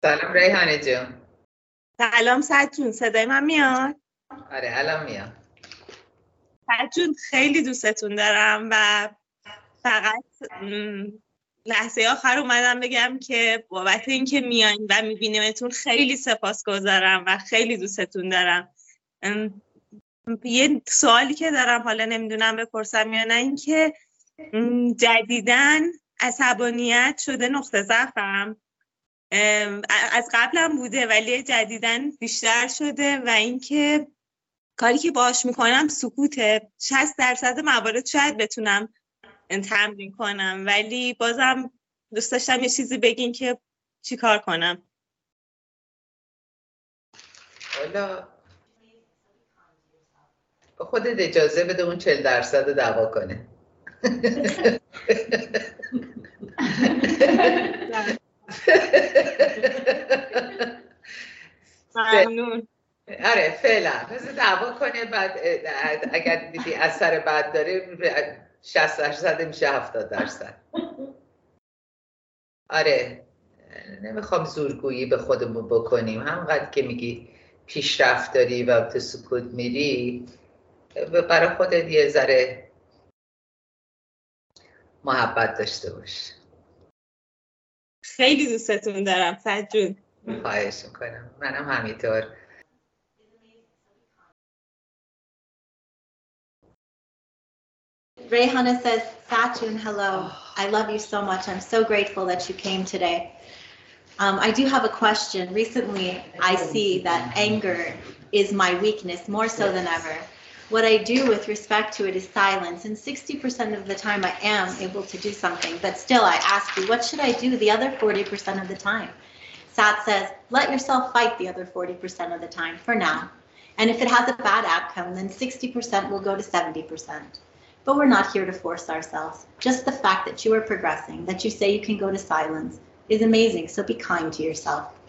سلام ریحانه جون. سلام سجون، صدای من میاد؟ آره الان میاد. سجون خیلی دوستتون دارم و فقط لحظه آخر اومدم بگم که بابت اینکه میاین و میبینیمتون خیلی سپاسگزارم و خیلی دوستتون دارم. یه سوالی که دارم، حالا نمیدونم بپرسم یا نه، این که جدیداً عصبانیت شده نقطه ضعفم. از قبلم بوده ولی جدیداً بیشتر شده و اینکه کاری که باهاش میکنم سکوته. 60% موارد شاید بتونم تمرین کنم، ولی بازم دوست داشتم یه چیزی بگین که چی کار کنم. حالا به خودت اجازه بده اون 40% دعوا کنه. ممنون. آره فعلا پس دعوا کنه، بعد اگر دیدی اثر بد داره 60% میشه 70%. آره نمیخوام زورگویی به خودمون بکنیم، همونقدر که میگی پیشرفت داری و تو سکوت میری، برای خودت یه ذره محبت داشته باش. خیلی دوستتون دارم سجون. خواهش میکنم، منم همینطور. Rayhana says, Satun, hello. I love you so much. I'm so grateful that you came today. I do have a question. Recently, I see that anger is my weakness more so than ever. What I do with respect to it is silence, and 60% of the time I am able to do something, but still I ask you, what should I do the other 40% of the time? Sat says, let yourself fight the other 40% of the time for now. And if it has a bad outcome, then 60% will go to 70%. But we're not here to force ourselves. Just the fact that you are progressing, that you say you can go to silence, is amazing. So be kind to yourself.